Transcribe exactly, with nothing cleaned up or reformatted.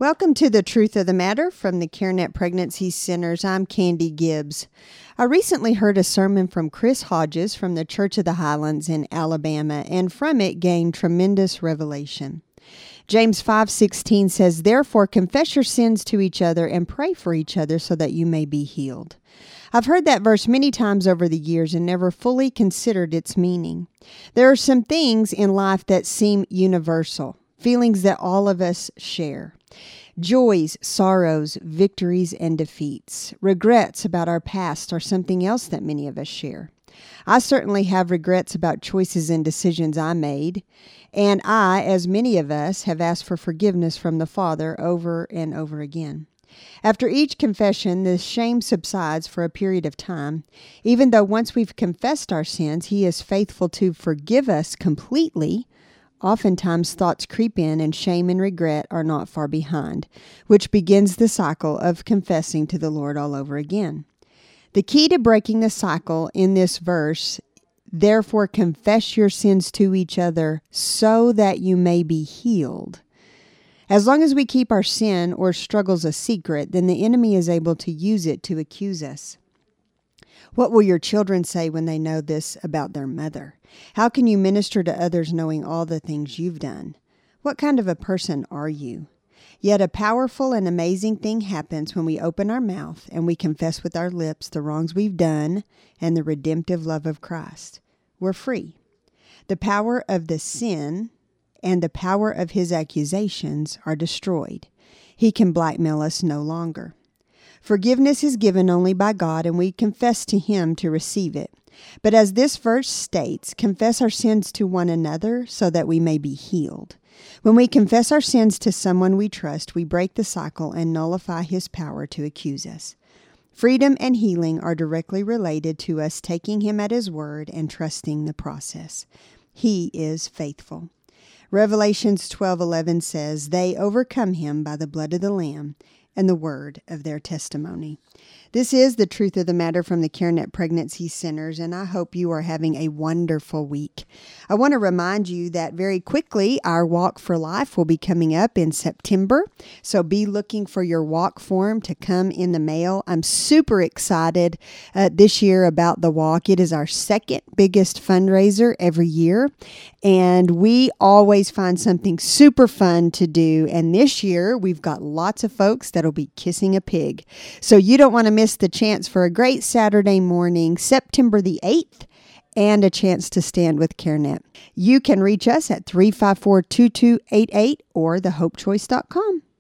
Welcome to The Truth of the Matter from the CareNet Pregnancy Centers. I'm Candy Gibbs. I recently heard a sermon from Chris Hodges from the Church of the Highlands in Alabama, and from it gained tremendous revelation. James five sixteen says, "Therefore confess your sins to each other and pray for each other so that you may be healed." I've heard that verse many times over the years and never fully considered its meaning. There are some things in life that seem universal, feelings that all of us share. Joys, sorrows, victories, and defeats. Regrets about our past are something else that many of us share. I certainly have regrets about choices and decisions I made, and I, as many of us, have asked for forgiveness from the Father over and over again. After each confession, the shame subsides for a period of time, even though once we've confessed our sins, He is faithful to forgive us completely. Oftentimes, thoughts creep in, and shame and regret are not far behind, which begins the cycle of confessing to the Lord all over again. The key to breaking the cycle in this verse, "Therefore confess your sins to each other so that you may be healed." As long as we keep our sin or struggles a secret, then the enemy is able to use it to accuse us. What will your children say when they know this about their mother? How can you minister to others knowing all the things you've done? What kind of a person are you? Yet a powerful and amazing thing happens when we open our mouth and we confess with our lips the wrongs we've done and the redemptive love of Christ. We're free. The power of the sin and the power of his accusations are destroyed. He can blackmail us no longer. Forgiveness is given only by God, and we confess to Him to receive it. But as this verse states, confess our sins to one another so that we may be healed. When we confess our sins to someone we trust, we break the cycle and nullify his power to accuse us. Freedom and healing are directly related to us taking Him at His word and trusting the process. He is faithful. Revelations twelve eleven says, "They overcome him by the blood of the Lamb and the word of their testimony." This is The Truth of the Matter from the CareNet Pregnancy Centers, and I hope you are having a wonderful week. I want to remind you that very quickly our Walk for Life will be coming up in September, so be looking for your walk form to come in the mail. I'm super excited uh, this year about the walk. It is our second biggest fundraiser every year, and we always find something super fun to do, and this year we've got lots of folks that'll be kissing a pig. So you don't want to miss the chance for a great Saturday morning, September the eighth, and a chance to stand with CareNet. You can reach us at three five four, two two eight eight or the hope choice dot com.